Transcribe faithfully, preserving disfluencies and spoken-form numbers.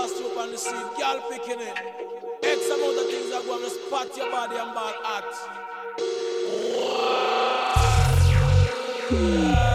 pass through on the scene, girl picking it. X amount of things are going to spot your body and ball at.